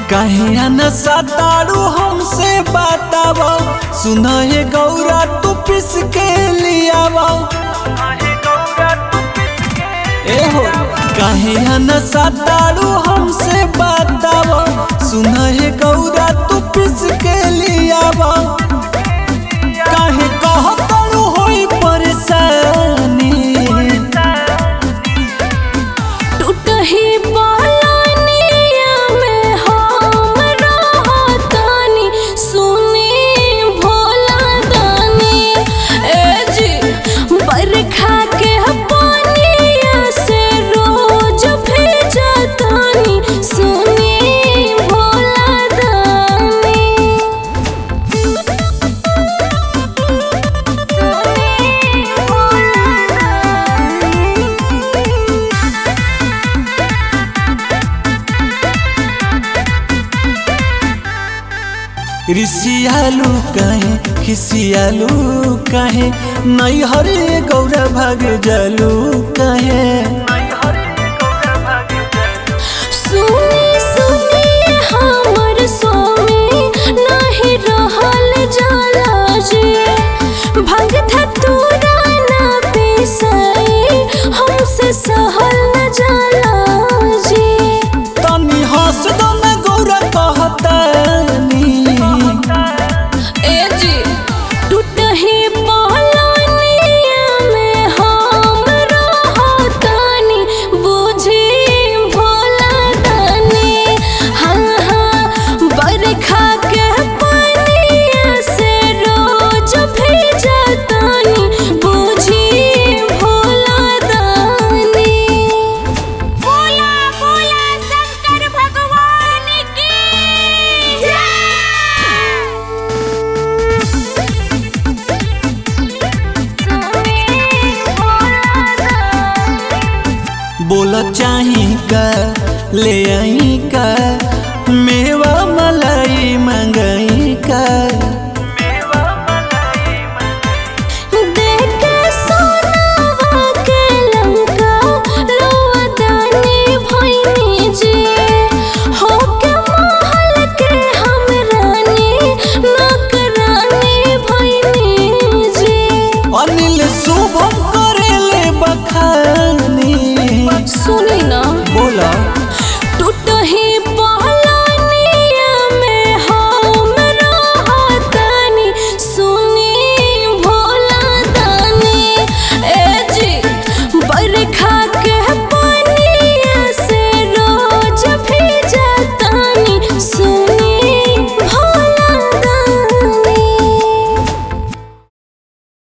कहे न सतारू हमसे बतावा, सुना है गौरा तू पिस के लियावा। एहो कहे न सतारू हमसे बतावा, सुना है गौरा तू पिस के लियावा। काहे कहतरू होई परेशानी, टूटही बालानिया में हम रहतानी, सुनी भोला दानी। ए जी बरखा के पानिया से रोज भेजतानी, सुनी भोला दानी। रिसियालू कहे खिसियालू कहे, नहीं हरे गौरा भाग जालू कहे। सुनी सुनी हमर स्वामी, नहीं रहल जाला जी। भंग धतूरा ना पिसाई, हमसे सहल न जाला जी। तनी हंस दो न गौरा कहतानी, ए जी टूटही बालानिया में हम रहतानी, बुझी भोला दानी। हाँ हाँ बरखा के पानिया से रोज भेजतानी, बुझी भोला दानी। भोला भोला शंकर भगवान की जय। बोला चाही का ले आई का,